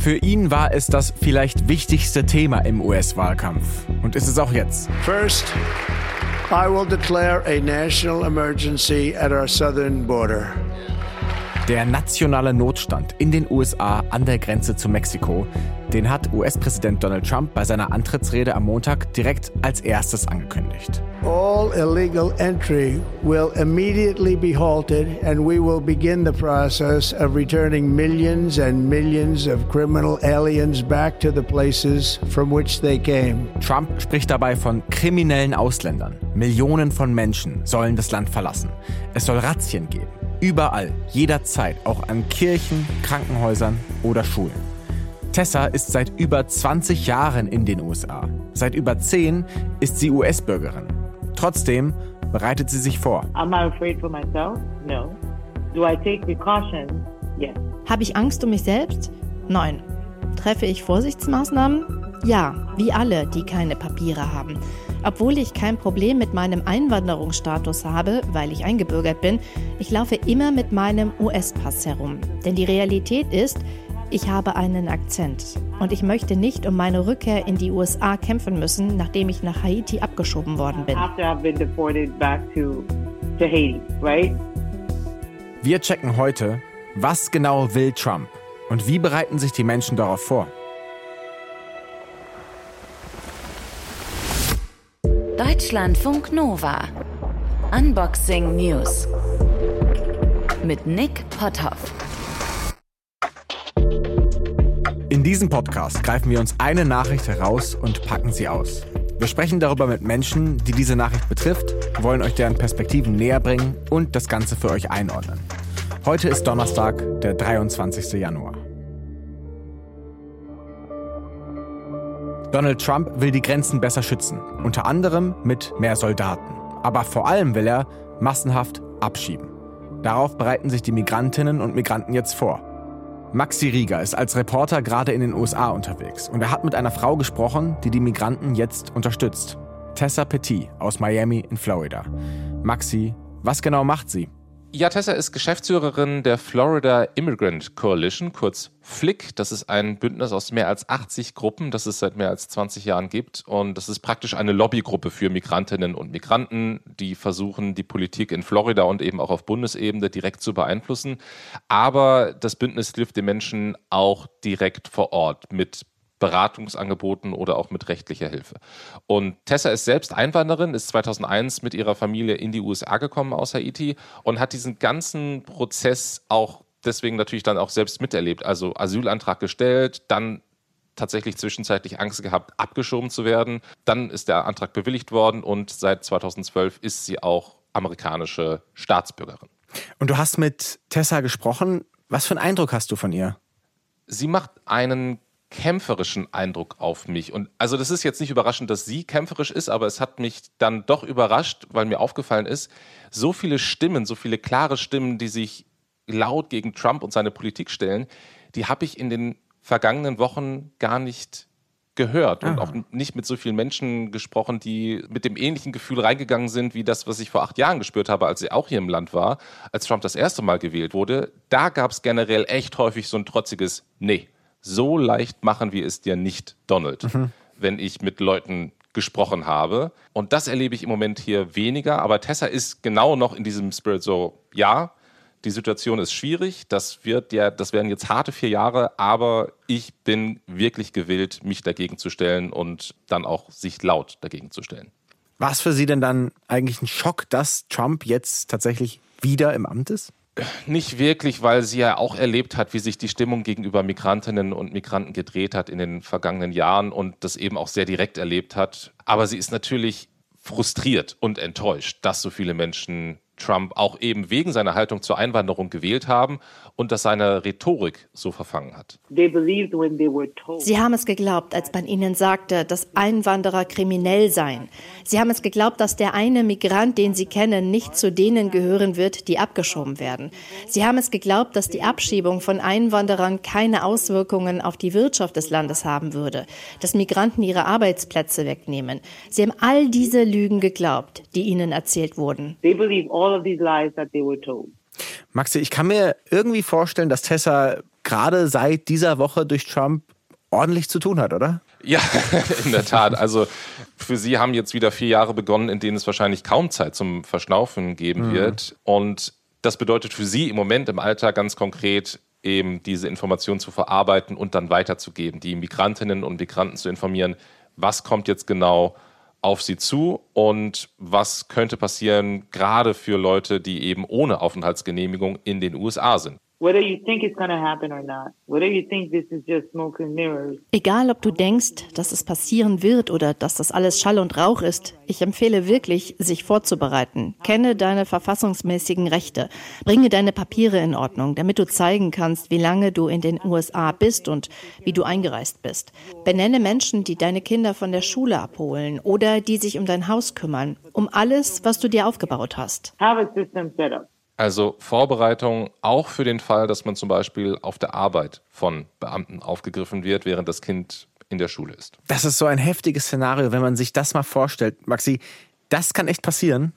Für ihn war es das vielleicht wichtigste Thema im US-Wahlkampf. Und ist es auch jetzt. First, I will declare a national emergency at our southern border. Der nationale Notstand in den USA an der Grenze zu Mexiko, den hat US-Präsident Donald Trump bei seiner Antrittsrede am Montag direkt als erstes angekündigt. All illegal entry will immediately be halted and we will begin the process of returning millions and millions of criminal aliens back to the places from which they came. Trump spricht dabei von kriminellen Ausländern. Millionen von Menschen sollen das Land verlassen. Es soll Razzien geben. Überall, jederzeit, auch an Kirchen, Krankenhäusern oder Schulen. Tessa ist seit über 20 Jahren in den USA. Seit über 10 ist sie US-Bürgerin. Trotzdem bereitet sie sich vor. Am I afraid for myself? No. Do I take precautions? Yes. Habe ich Angst um mich selbst? Nein. Treffe ich Vorsichtsmaßnahmen? Ja, wie alle, die keine Papiere haben. Obwohl ich kein Problem mit meinem Einwanderungsstatus habe, weil ich eingebürgert bin, ich laufe immer mit meinem US-Pass herum. Denn die Realität ist, ich habe einen Akzent. Und ich möchte nicht um meine Rückkehr in die USA kämpfen müssen, nachdem ich nach Haiti abgeschoben worden bin. After I've been deported back to Haiti, right? Wir checken heute, was genau will Trump und wie bereiten sich die Menschen darauf vor. Deutschlandfunk Nova. Unboxing News. Mit Nick Potthoff. In diesem Podcast greifen wir uns eine Nachricht heraus und packen sie aus. Wir sprechen darüber mit Menschen, die diese Nachricht betrifft, wollen euch deren Perspektiven näher bringen und das Ganze für euch einordnen. Heute ist Donnerstag, der 23. Januar. Donald Trump will die Grenzen besser schützen, unter anderem mit mehr Soldaten. Aber vor allem will er massenhaft abschieben. Darauf bereiten sich die Migrantinnen und Migranten jetzt vor. Maxi Rieger ist als Reporter gerade in den USA unterwegs und er hat mit einer Frau gesprochen, die die Migranten jetzt unterstützt. Tessa Petit aus Miami in Florida. Maxi, was genau macht sie? Ja, Tessa ist Geschäftsführerin der Florida Immigrant Coalition, kurz FLIC. Das ist ein Bündnis aus mehr als 80 Gruppen, das es seit mehr als 20 Jahren gibt. Und das ist praktisch eine Lobbygruppe für Migrantinnen und Migranten, die versuchen, die Politik in Florida und eben auch auf Bundesebene direkt zu beeinflussen. Aber das Bündnis hilft den Menschen auch direkt vor Ort mit Beratungsangeboten oder auch mit rechtlicher Hilfe. Und Tessa ist selbst Einwanderin, ist 2001 mit ihrer Familie in die USA gekommen aus Haiti und hat diesen ganzen Prozess auch deswegen natürlich dann auch selbst miterlebt. Also Asylantrag gestellt, dann tatsächlich zwischenzeitlich Angst gehabt, abgeschoben zu werden. Dann ist der Antrag bewilligt worden und seit 2012 ist sie auch amerikanische Staatsbürgerin. Und du hast mit Tessa gesprochen. Was für einen Eindruck hast du von ihr? Sie macht einen kämpferischen Eindruck auf mich. Und also das ist jetzt nicht überraschend, dass sie kämpferisch ist, aber es hat mich dann doch überrascht, weil mir aufgefallen ist, so viele Stimmen, so viele klare Stimmen, die sich laut gegen Trump und seine Politik stellen, die habe ich in den vergangenen Wochen gar nicht gehört und auch nicht mit so vielen Menschen gesprochen, die mit dem ähnlichen Gefühl reingegangen sind, wie das, was ich vor 8 Jahren gespürt habe, als ich auch hier im Land war, als Trump das erste Mal gewählt wurde. Da gab es generell echt häufig so ein trotziges Nee. So leicht machen wir es dir nicht, Donald, wenn ich mit Leuten gesprochen habe. Und das erlebe ich im Moment hier weniger. Aber Tessa ist genau noch in diesem Spirit so, ja, die Situation ist schwierig, das werden jetzt harte 4 Jahre, aber ich bin wirklich gewillt, mich dagegen zu stellen und dann auch sich laut dagegen zu stellen. War es für Sie denn dann eigentlich ein Schock, dass Trump jetzt tatsächlich wieder im Amt ist? Nicht wirklich, weil sie ja auch erlebt hat, wie sich die Stimmung gegenüber Migrantinnen und Migranten gedreht hat in den vergangenen Jahren und das eben auch sehr direkt erlebt hat. Aber sie ist natürlich frustriert und enttäuscht, dass so viele Menschen Trump auch eben wegen seiner Haltung zur Einwanderung gewählt haben und dass seine Rhetorik so verfangen hat. Sie haben es geglaubt, als man ihnen sagte, dass Einwanderer kriminell seien. Sie haben es geglaubt, dass der eine Migrant, den sie kennen, nicht zu denen gehören wird, die abgeschoben werden. Sie haben es geglaubt, dass die Abschiebung von Einwanderern keine Auswirkungen auf die Wirtschaft des Landes haben würde, dass Migranten ihre Arbeitsplätze wegnehmen. Sie haben all diese Lügen geglaubt, die ihnen erzählt wurden. All of these lies that they were told. Maxi, ich kann mir irgendwie vorstellen, dass Tessa gerade seit dieser Woche durch Trump ordentlich zu tun hat, oder? Ja, in der Tat. Also für Sie haben jetzt wieder 4 Jahre begonnen, in denen es wahrscheinlich kaum Zeit zum Verschnaufen geben wird. Und das bedeutet für Sie im Moment im Alltag ganz konkret, eben diese Informationen zu verarbeiten und dann weiterzugeben, die Migrantinnen und Migranten zu informieren, was kommt jetzt genau auf sie zu und was könnte passieren, gerade für Leute, die eben ohne Aufenthaltsgenehmigung in den USA sind. Whether you think it's going to happen or not, whether you think this is just smoke and mirrors. Egal, ob du denkst, dass es passieren wird oder dass das alles Schall und Rauch ist, ich empfehle wirklich, sich vorzubereiten. Kenne deine verfassungsmäßigen Rechte. Bringe deine Papiere in Ordnung, damit du zeigen kannst, wie lange du in den USA bist und wie du eingereist bist. Benenne Menschen, die deine Kinder von der Schule abholen oder die sich um dein Haus kümmern, um alles, was du dir aufgebaut hast. Have a system set up. Also Vorbereitung auch für den Fall, dass man zum Beispiel auf der Arbeit von Beamten aufgegriffen wird, während das Kind in der Schule ist. Das ist so ein heftiges Szenario, wenn man sich das mal vorstellt. Maxi, das kann echt passieren?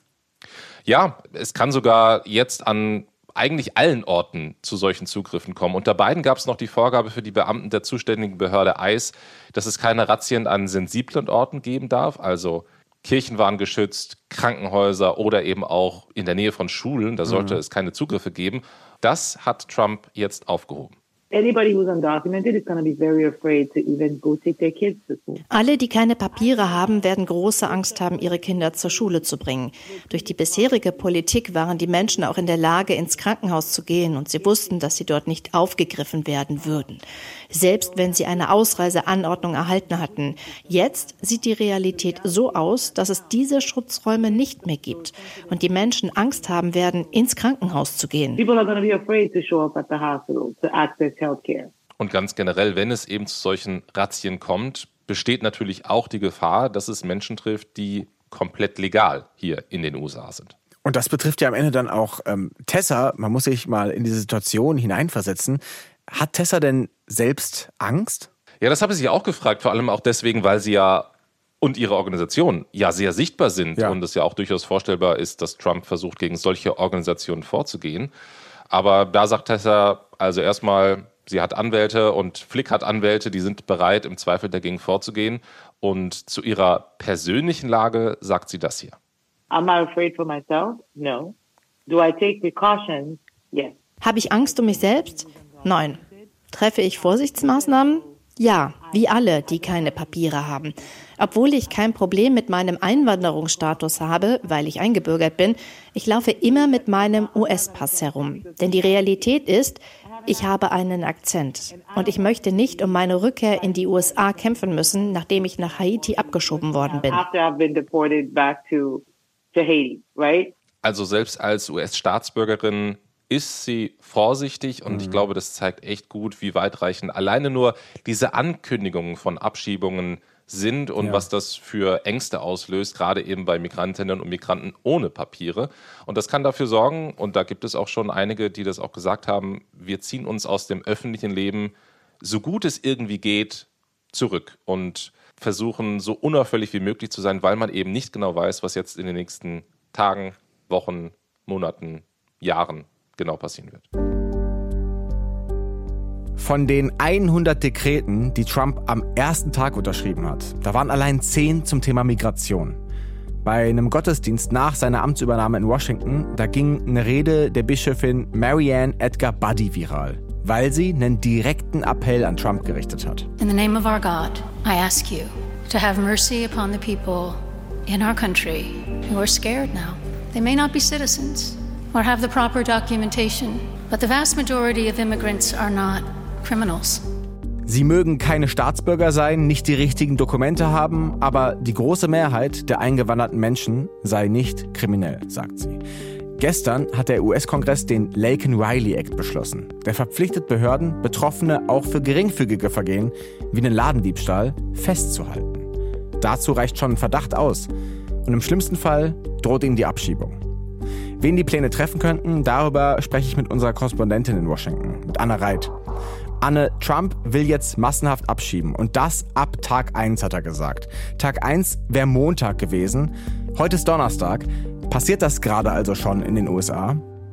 Ja, es kann sogar jetzt an eigentlich allen Orten zu solchen Zugriffen kommen. Unter Biden gab es noch die Vorgabe für die Beamten der zuständigen Behörde ICE, dass es keine Razzien an sensiblen Orten geben darf, also Kirchen waren geschützt, Krankenhäuser oder eben auch in der Nähe von Schulen, da sollte es keine Zugriffe geben. Das hat Trump jetzt aufgehoben. Anybody who's undocumented is going to be very afraid to even go take their kids to school. Alle, die keine Papiere haben, werden große Angst haben, ihre Kinder zur Schule zu bringen. Durch die bisherige Politik waren die Menschen auch in der Lage, ins Krankenhaus zu gehen und sie wussten, dass sie dort nicht aufgegriffen werden würden. Selbst wenn sie eine Ausreiseanordnung erhalten hatten. Jetzt sieht die Realität so aus, dass es diese Schutzräume nicht mehr gibt und die Menschen Angst haben werden, ins Krankenhaus zu gehen. People are going to be afraid to show up at the hospital to access healthcare. Und ganz generell, wenn es eben zu solchen Razzien kommt, besteht natürlich auch die Gefahr, dass es Menschen trifft, die komplett legal hier in den USA sind. Und das betrifft ja am Ende dann auch Tessa. Man muss sich mal in diese Situation hineinversetzen. Hat Tessa denn selbst Angst? Ja, das habe ich sich auch gefragt, vor allem auch deswegen, weil sie ja und ihre Organisation ja sehr sichtbar sind und es ja auch durchaus vorstellbar ist, dass Trump versucht, gegen solche Organisationen vorzugehen. Aber da sagt Tessa, also erstmal, sie hat Anwälte und Flick hat Anwälte, die sind bereit, im Zweifel dagegen vorzugehen. Und zu ihrer persönlichen Lage sagt sie das hier. I'm not afraid for myself? No. Do I take precautions? Yes. Habe ich Angst um mich selbst? Nein. Treffe ich Vorsichtsmaßnahmen? Ja, wie alle, die keine Papiere haben. Obwohl ich kein Problem mit meinem Einwanderungsstatus habe, weil ich eingebürgert bin, ich laufe immer mit meinem US-Pass herum. Denn die Realität ist, ich habe einen Akzent. Und ich möchte nicht um meine Rückkehr in die USA kämpfen müssen, nachdem ich nach Haiti abgeschoben worden bin. After I've been deported back to Haiti, right? Also selbst als US-Staatsbürgerin ist sie vorsichtig und ich glaube, das zeigt echt gut, wie weitreichend alleine nur diese Ankündigungen von Abschiebungen sind und was das für Ängste auslöst, gerade eben bei Migrantinnen und Migranten ohne Papiere. Und das kann dafür sorgen, und da gibt es auch schon einige, die das auch gesagt haben, wir ziehen uns aus dem öffentlichen Leben, so gut es irgendwie geht, zurück und versuchen, so unauffällig wie möglich zu sein, weil man eben nicht genau weiß, was jetzt in den nächsten Tagen, Wochen, Monaten, Jahren genau passieren wird. Von den 100 Dekreten, die Trump am ersten Tag unterschrieben hat, da waren allein 10 zum Thema Migration. Bei einem Gottesdienst nach seiner Amtsübernahme in Washington, da ging eine Rede der Bischöfin Marianne Edgar Buddy viral, weil sie einen direkten Appell an Trump gerichtet hat. In the name of our God, I ask you to have mercy upon the people in our country who are scared now. They may not be citizens or have the proper documentation, but the vast majority of immigrants are not criminals. Sie mögen keine Staatsbürger sein, nicht die richtigen Dokumente haben, aber die große Mehrheit der eingewanderten Menschen sei nicht kriminell, sagt sie. Gestern hat der US-Kongress den Laken-Riley Act beschlossen. Der verpflichtet Behörden, Betroffene auch für geringfügige Vergehen wie einen Ladendiebstahl festzuhalten. Dazu reicht schon ein Verdacht aus. Und im schlimmsten Fall droht ihnen die Abschiebung. Wen die Pläne treffen könnten, darüber spreche ich mit unserer Korrespondentin in Washington, mit Anne Reit. Anne, Trump will jetzt massenhaft abschieben und das ab Tag 1, hat er gesagt. Tag 1 wäre Montag gewesen, heute ist Donnerstag. Passiert das gerade also schon in den USA?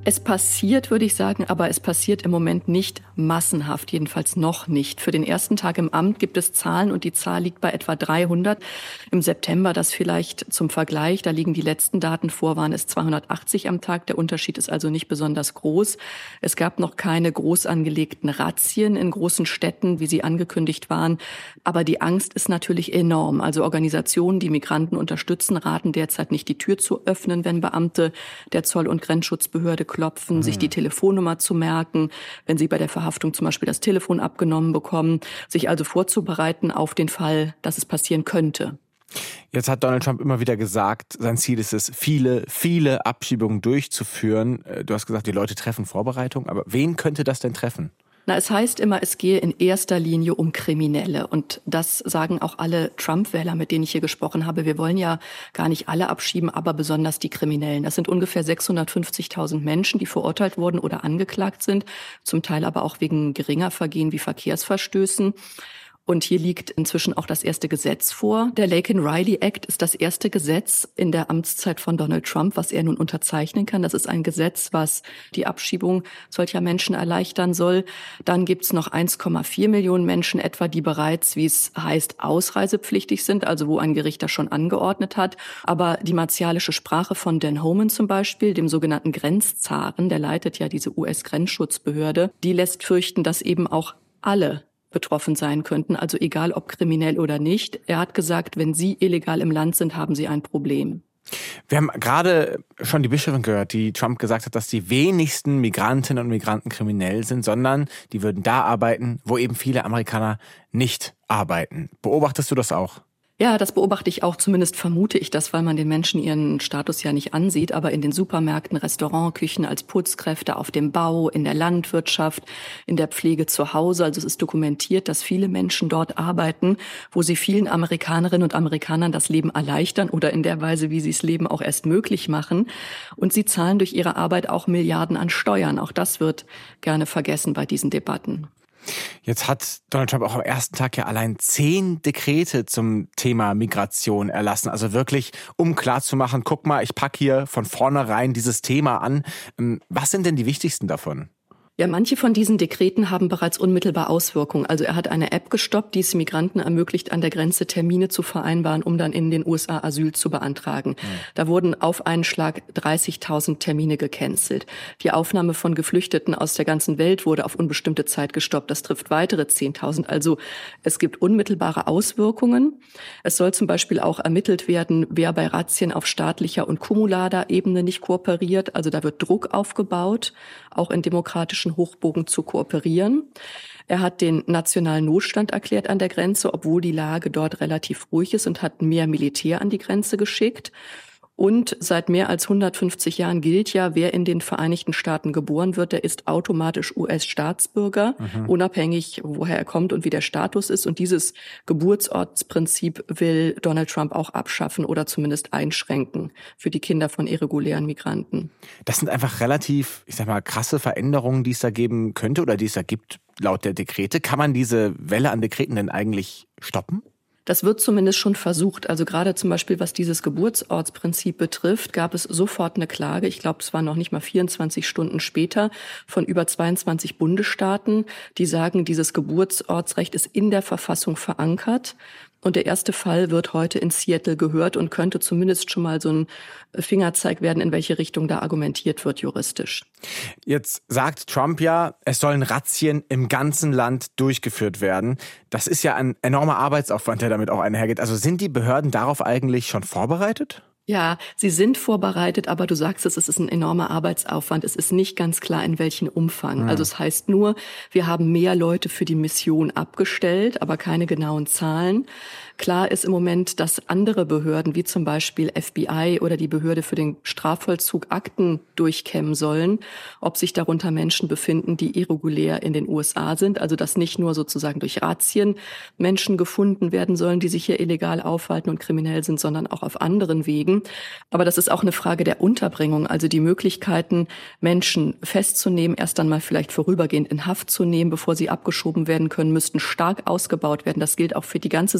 Es passiert, würde ich sagen, aber es passiert im Moment nicht massenhaft, jedenfalls noch nicht. Für den ersten Tag im Amt gibt es Zahlen und die Zahl liegt bei etwa 300. Im September, das vielleicht zum Vergleich, da liegen die letzten Daten vor, waren es 280 am Tag. Der Unterschied ist also nicht besonders groß. Es gab noch keine groß angelegten Razzien in großen Städten, wie sie angekündigt waren. Aber die Angst ist natürlich enorm. Also Organisationen, die Migranten unterstützen, raten derzeit nicht, die Tür zu öffnen, wenn Beamte der Zoll- und Grenzschutzbehörde klopfen, sich die Telefonnummer zu merken, wenn sie bei der Verhaftung zum Beispiel das Telefon abgenommen bekommen, sich also vorzubereiten auf den Fall, dass es passieren könnte. Jetzt hat Donald Trump immer wieder gesagt, sein Ziel ist es, viele Abschiebungen durchzuführen. Du hast gesagt, die Leute treffen Vorbereitung, aber wen könnte das denn treffen? Es heißt immer, es gehe in erster Linie um Kriminelle. Und das sagen auch alle Trump-Wähler, mit denen ich hier gesprochen habe. Wir wollen ja gar nicht alle abschieben, aber besonders die Kriminellen. Das sind ungefähr 650.000 Menschen, die verurteilt wurden oder angeklagt sind, zum Teil aber auch wegen geringer Vergehen wie Verkehrsverstößen. Und hier liegt inzwischen auch das erste Gesetz vor. Der Laken-Riley Act ist das erste Gesetz in der Amtszeit von Donald Trump, was er nun unterzeichnen kann. Das ist ein Gesetz, was die Abschiebung solcher Menschen erleichtern soll. Dann gibt's noch 1,4 Millionen Menschen etwa, die bereits, wie es heißt, ausreisepflichtig sind, also wo ein Gericht das schon angeordnet hat. Aber die martialische Sprache von Dan Homan zum Beispiel, dem sogenannten Grenzzaren, der leitet ja diese US-Grenzschutzbehörde, die lässt fürchten, dass eben auch alle betroffen sein könnten, also egal ob kriminell oder nicht. Er hat gesagt, wenn Sie illegal im Land sind, haben Sie ein Problem. Wir haben gerade schon die Bischöfin gehört, die Trump gesagt hat, dass die wenigsten Migrantinnen und Migranten kriminell sind, sondern die würden da arbeiten, wo eben viele Amerikaner nicht arbeiten. Beobachtest du das auch? Ja, das beobachte ich auch, zumindest vermute ich das, weil man den Menschen ihren Status ja nicht ansieht, aber in den Supermärkten, Restaurantküchen, als Putzkräfte, auf dem Bau, in der Landwirtschaft, in der Pflege zu Hause. Also es ist dokumentiert, dass viele Menschen dort arbeiten, wo sie vielen Amerikanerinnen und Amerikanern das Leben erleichtern oder in der Weise, wie sie das Leben auch erst möglich machen. Und sie zahlen durch ihre Arbeit auch Milliarden an Steuern. Auch das wird gerne vergessen bei diesen Debatten. Jetzt hat Donald Trump auch am ersten Tag ja allein 10 Dekrete zum Thema Migration erlassen. Also wirklich, um klarzumachen, guck mal, ich packe hier von vornherein dieses Thema an. Was sind denn die wichtigsten davon? Ja, manche von diesen Dekreten haben bereits unmittelbar Auswirkungen. Also er hat eine App gestoppt, die es Migranten ermöglicht, an der Grenze Termine zu vereinbaren, um dann in den USA Asyl zu beantragen. Da wurden auf einen Schlag 30.000 Termine gecancelt. Die Aufnahme von Geflüchteten aus der ganzen Welt wurde auf unbestimmte Zeit gestoppt. Das trifft weitere 10.000. Also es gibt unmittelbare Auswirkungen. Es soll zum Beispiel auch ermittelt werden, wer bei Razzien auf staatlicher und kommunaler Ebene nicht kooperiert. Also da wird Druck aufgebaut, auch in demokratischen Hochbogen zu kooperieren. Er hat den nationalen Notstand erklärt an der Grenze, obwohl die Lage dort relativ ruhig ist, und hat mehr Militär an die Grenze geschickt. Und seit mehr als 150 Jahren gilt ja, wer in den Vereinigten Staaten geboren wird, der ist automatisch US-Staatsbürger, unabhängig, woher er kommt und wie der Status ist. Und dieses Geburtsortsprinzip will Donald Trump auch abschaffen oder zumindest einschränken für die Kinder von irregulären Migranten. Das sind einfach relativ, krasse Veränderungen, die es da geben könnte oder die es da gibt laut der Dekrete. Kann man diese Welle an Dekreten denn eigentlich stoppen? Das wird zumindest schon versucht. Also gerade zum Beispiel, was dieses Geburtsortsprinzip betrifft, gab es sofort eine Klage. Ich glaube, es war noch nicht mal 24 Stunden später von über 22 Bundesstaaten, die sagen, dieses Geburtsortsrecht ist in der Verfassung verankert. Und der erste Fall wird heute in Seattle gehört und könnte zumindest schon mal so ein Fingerzeig werden, in welche Richtung da argumentiert wird juristisch. Jetzt sagt Trump ja, es sollen Razzien im ganzen Land durchgeführt werden. Das ist ja ein enormer Arbeitsaufwand, der damit auch einhergeht. Also sind die Behörden darauf eigentlich schon vorbereitet? Ja, sie sind vorbereitet, aber du sagst es ist ein enormer Arbeitsaufwand. Es ist nicht ganz klar, in welchem Umfang. Also es heißt nur, wir haben mehr Leute für die Mission abgestellt, aber keine genauen Zahlen. Klar ist im Moment, dass andere Behörden, wie zum Beispiel FBI oder die Behörde für den Strafvollzug, Akten durchkämmen sollen, ob sich darunter Menschen befinden, die irregulär in den USA sind. Also dass nicht nur sozusagen durch Razzien Menschen gefunden werden sollen, die sich hier illegal aufhalten und kriminell sind, sondern auch auf anderen Wegen. Aber das ist auch eine Frage der Unterbringung, also die Möglichkeiten, Menschen festzunehmen, erst dann mal vielleicht vorübergehend in Haft zu nehmen, bevor sie abgeschoben werden können, müssten stark ausgebaut werden. Das gilt auch für die ganze Situation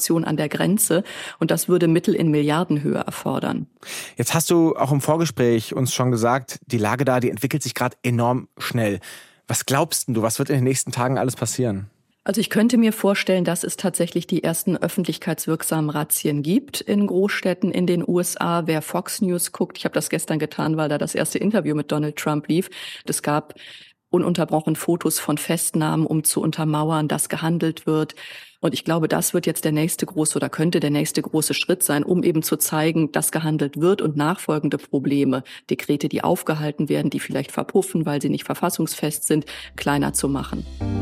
Situation an der Grenze. Und das würde Mittel in Milliardenhöhe erfordern. Jetzt hast du auch im Vorgespräch uns schon gesagt, die Lage da, die entwickelt sich gerade enorm schnell. Was glaubst du, was wird in den nächsten Tagen alles passieren? Also ich könnte mir vorstellen, dass es tatsächlich die ersten öffentlichkeitswirksamen Razzien gibt in Großstädten in den USA. Wer Fox News guckt, ich habe das gestern getan, weil da das erste Interview mit Donald Trump lief. Es gab ununterbrochen Fotos von Festnahmen, um zu untermauern, dass gehandelt wird. Und ich glaube, das wird jetzt der nächste große oder könnte der nächste große Schritt sein, um eben zu zeigen, dass gehandelt wird und nachfolgende Probleme, Dekrete, die aufgehalten werden, die vielleicht verpuffen, weil sie nicht verfassungsfest sind, kleiner zu machen.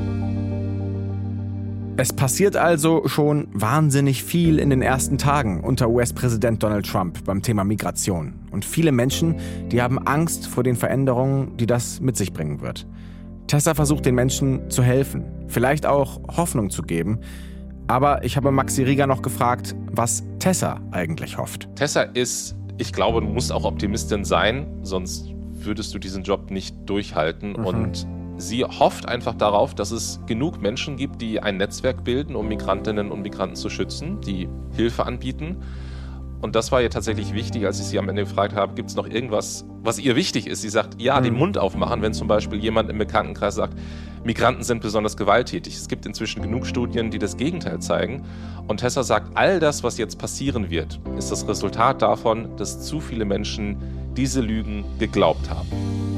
Es passiert also schon wahnsinnig viel in den ersten Tagen unter US-Präsident Donald Trump beim Thema Migration. Und viele Menschen, die haben Angst vor den Veränderungen, die das mit sich bringen wird. Tessa versucht den Menschen zu helfen, vielleicht auch Hoffnung zu geben. Aber ich habe Maxi Rieger noch gefragt, was Tessa eigentlich hofft. Tessa ist, ich glaube, du musst auch Optimistin sein, sonst würdest du diesen Job nicht durchhalten. Und sie hofft einfach darauf, dass es genug Menschen gibt, die ein Netzwerk bilden, um Migrantinnen und Migranten zu schützen, die Hilfe anbieten. Und das war ihr tatsächlich wichtig, als ich sie am Ende gefragt habe, gibt es noch irgendwas, was ihr wichtig ist? Sie sagt, ja, den Mund aufmachen, wenn zum Beispiel jemand im Bekanntenkreis sagt, Migranten sind besonders gewalttätig. Es gibt inzwischen genug Studien, die das Gegenteil zeigen. Und Tessa sagt, all das, was jetzt passieren wird, ist das Resultat davon, dass zu viele Menschen diese Lügen geglaubt haben.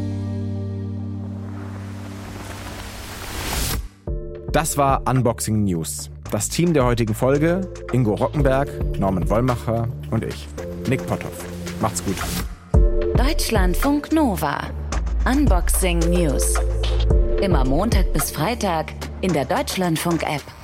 Das war Unboxing News. Das Team der heutigen Folge: Ingo Rockenberg, Norman Wollmacher und ich, Nick Potthoff. Macht's gut. Deutschlandfunk Nova. Unboxing News. Immer Montag bis Freitag in der Deutschlandfunk-App.